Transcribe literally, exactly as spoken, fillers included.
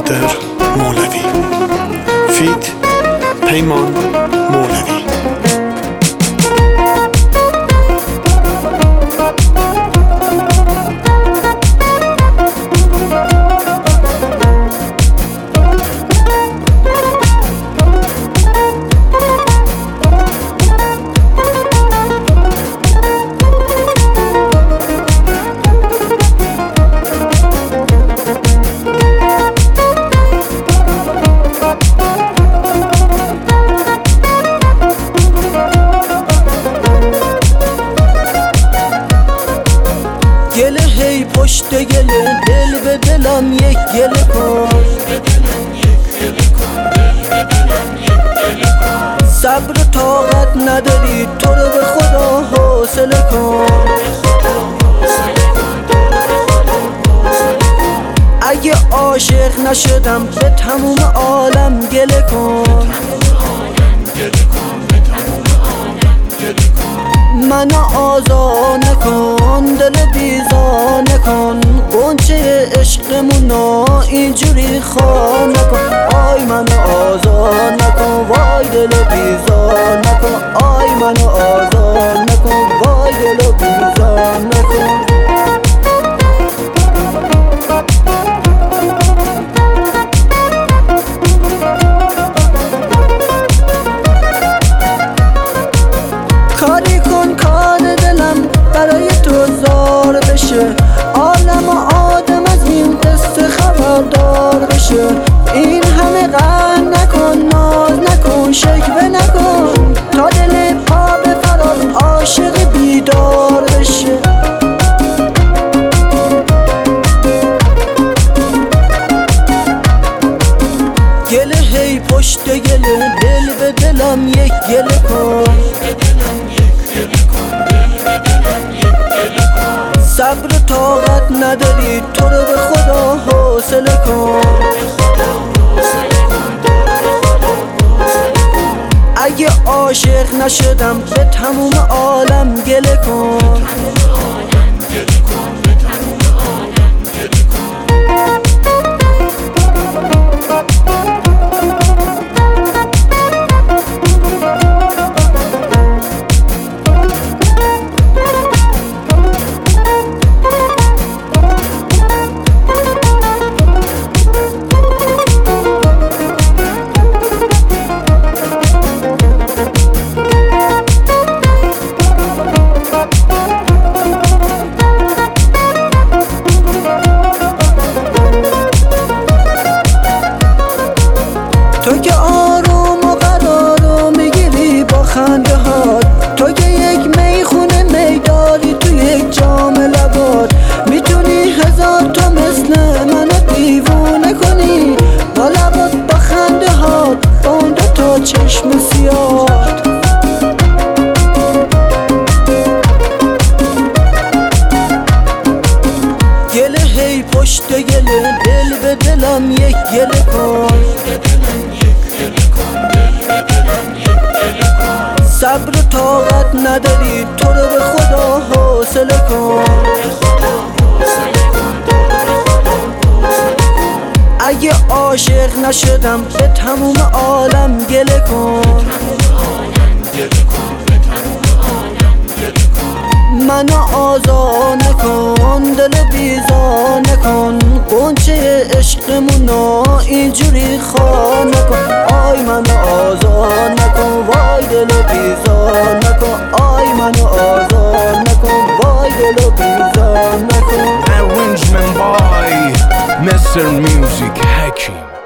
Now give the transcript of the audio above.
عبدالقادر مولوی، فیت پیمان مولوی. گله هی پشت گله، دل به دلم یک گله کن. صبر و طاقت نداری، تو رو به خدا حوصله کن. اگه عاشق نشدم به تموم عالم گله کن. منو آزار نکن، دل بیزار نکن، غنچه عشقمونو اینجوری خار نکن. آی منو آزار نکن، وای دل بیزار نکن. آی منو آزار نکن، وای دل بیزار نکن. کاری کن کار دلم برای تو زار بشه، عالم و آدم از این قصه خبردار بشه. این همه غم نکن، ناز نکن، شکوه نکن، تا دل پا به فرار عاشق بیدار بشه. گله هی پشت گله، دل به دلم یک گله کن. صبر و طاقت نداری، تو رو به خدا حوصله کن. اگه عاشق نشدم به تموم عالم گله کن. تو که آروم و قرار رو میگیری با خنده هات، تو که یک میخونه میداری تو یک جام لبات. میتونی هزار تا مثل منو دیوونه کنی با لبات، با خنده هات، با اون دو تا چشم سیاهات. گله هی پشت گله، دل به دلم یک گله کن. صبر و طاقت نداری، تو رو به خدا حوصله کن. اگه عاشق نشدم به تموم عالم گله کن. منو آزار نکن، دل بیزار نکن، غنچه عشقمونو اینجوری خار نکن. آی منو آزار نکن، وای دل بیزار نکن. آی منو آزار نکن، وای دل بیزار نکن. Arrangement by Mister Music Hakim.